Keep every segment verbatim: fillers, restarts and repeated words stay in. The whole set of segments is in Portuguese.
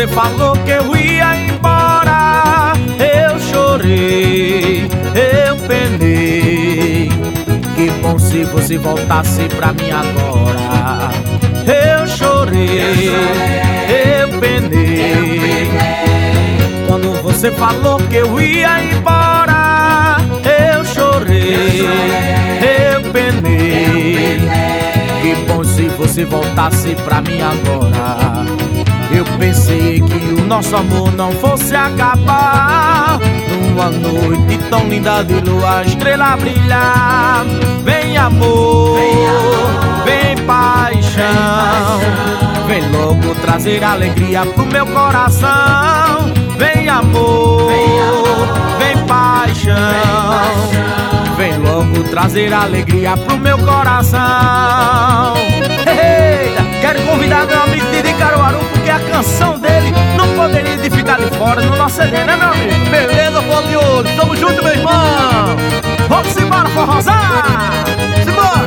você falou que eu ia embora, eu chorei, eu penei. Que bom se você voltasse pra mim agora. Eu chorei, eu penei. Quando você falou que eu ia embora, eu chorei, eu penei. Que bom se você voltasse pra mim agora. Eu pensei que o nosso amor não fosse acabar. Numa noite tão linda de lua, estrela brilhar. Vem amor, vem paixão, vem logo trazer alegria pro meu coração. Vem amor, vem paixão, vem logo trazer alegria pro meu coração. Eita, quero convidar meu amigo Didi Caruaru, porque a canção dele não poderia de ficar de fora no nosso C D, né meu amigo? Beleza, Folha de Ouro, tamo junto, meu irmão. Vamos embora, forrosar! Simbora!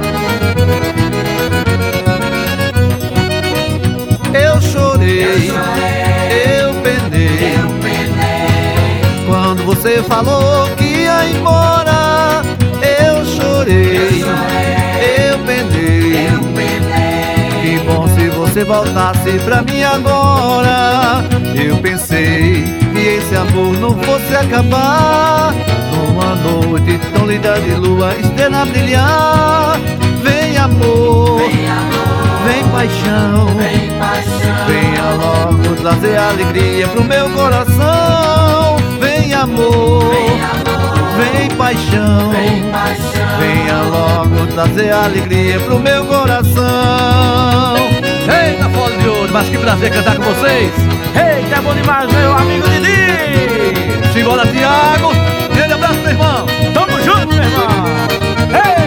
Eu chorei, eu penei, quando você falou que ia embora. Eu chorei, eu penei. Que bom se você voltasse pra mim agora. Eu pensei que esse amor não fosse acabar. Numa noite tão linda de lua, estrela brilhar. Vem amor, vem paixão, venha logo trazer alegria pro meu coração. Vem amor, vem paixão, venha logo trazer alegria pro meu coração. Eita, Folha de Ouro, mas que prazer cantar com vocês. Eita, é bom demais, meu amigo Didi. Simbora, Tiago. Grande abraço, meu irmão. Tamo junto, meu irmão. Ei!